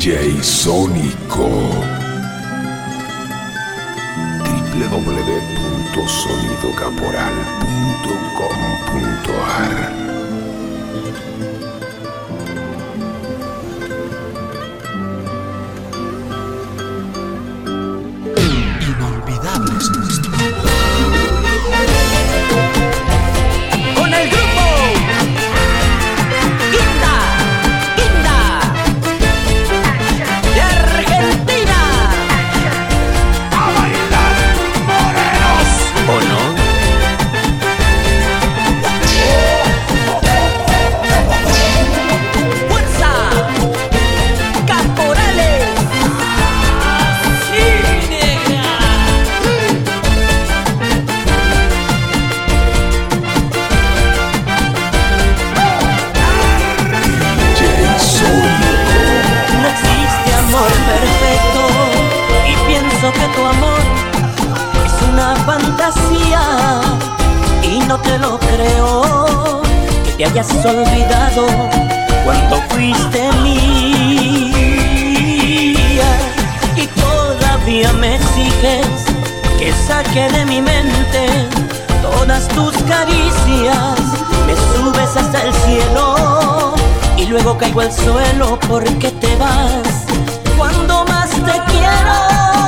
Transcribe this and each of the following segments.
DJ Sónico. www.sonidocaporal.com.ar. Inolvidables nuestros. Con el grupo Guinda de Argentina. A bailar, morenos. ¿O no? ¡Fuerza! ¡Caporales! ¡Sí, negra! DJ Sónico. No existe amor perfecto y pienso que tu amor es una fantasía y no te lo creo, que te hayas olvidado cuando fuiste mía y todavía me exiges que saque de mi mente todas tus caricias, me subes hasta el cielo y luego caigo al suelo porque te vas cuando más te quiero.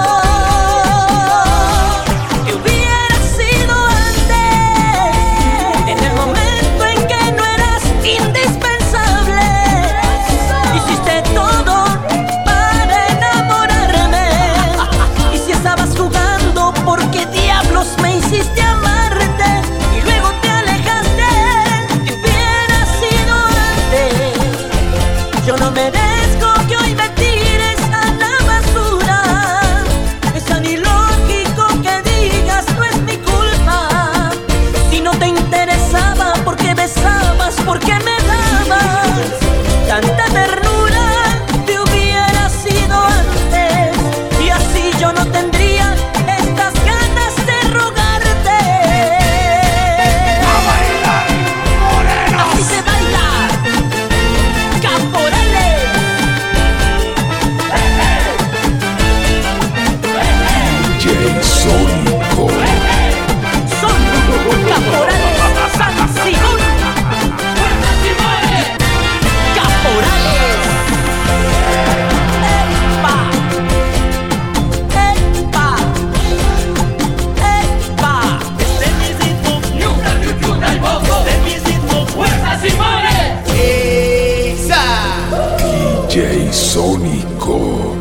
Que hubiera sido antes, en el momento en que no eras indispensable. Hiciste todo para enamorarme. Y si estabas jugando, ¿por qué diablos me hiciste amarte? Y luego te alejaste. Que hubiera sido antes. Yo no merezco que hoy me tires a la basura. Es tan ilógico que digas no es mi culpa. Si no te interesaba, ¿por qué besabas? ¿Por qué me dabas tanta ternura? Te hubiera sido antes y así yo no tendría estas ganas de rogarte. A bailar, morenos. Así se baila, Caporales. DJ Sónico. Son Caporales San Simón. Caporales. ¡Epa! ¡Epa! ¡Epa! Este mi ritmo, y bobo. Este mi ritmo, fuerza Simones. Esa. DJ Sónico.